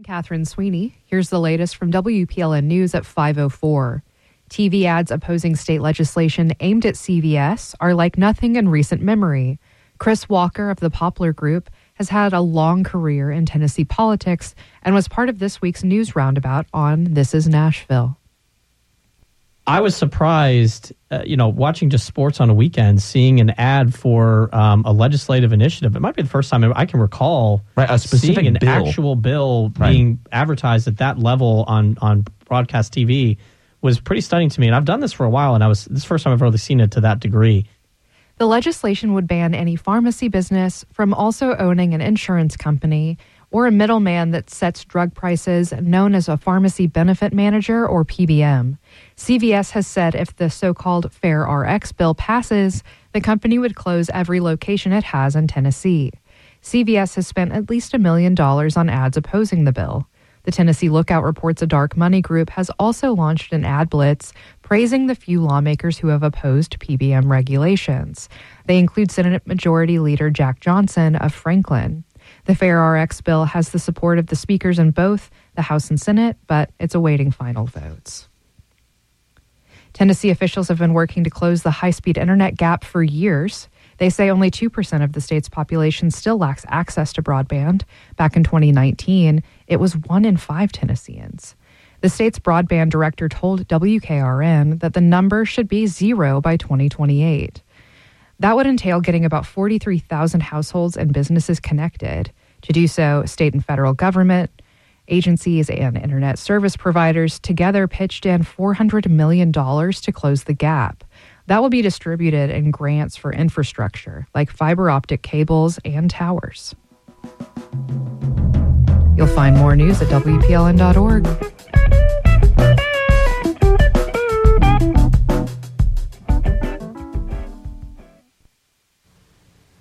Catherine Sweeney. Here's the latest from WPLN News at 5:04. TV ads opposing state legislation aimed at CVS are like nothing in recent memory. Chris Walker of the Poplar Group has had a long career in Tennessee politics and was part of this week's news roundabout on This Is Nashville. I was surprised, watching just sports on a weekend, seeing an ad for a legislative initiative. It might be the first time I can recall a specific seeing an bill. actual bill being advertised at that level on broadcast TV was pretty stunning to me. And I've done this for a while, and this is the first time I've really seen it to that degree. The legislation would ban any pharmacy business from also owning an insurance company or a middleman that sets drug prices, known as a pharmacy benefit manager or PBM. CVS has said if the so-called Fair RX bill passes, the company would close every location it has in Tennessee. CVS has spent at least $1 million on ads opposing the bill. The Tennessee Lookout reports a dark money group has also launched an ad blitz praising the few lawmakers who have opposed PBM regulations. They include Senate Majority Leader Jack Johnson of Franklin. The Fair RX bill has the support of the speakers in both the House and Senate, but it's awaiting final votes. Tennessee officials have been working to close the high-speed internet gap for years. They say only 2% of the state's population still lacks access to broadband. Back in 2019, it was 1 in 5 Tennesseans. The state's broadband director told WKRN that the number should be 0 by 2028. That would entail getting about 43,000 households and businesses connected. To do so, state and federal government, agencies, and internet service providers together pitched in $400 million to close the gap. That will be distributed in grants for infrastructure, like fiber optic cables and towers. You'll find more news at WPLN.org.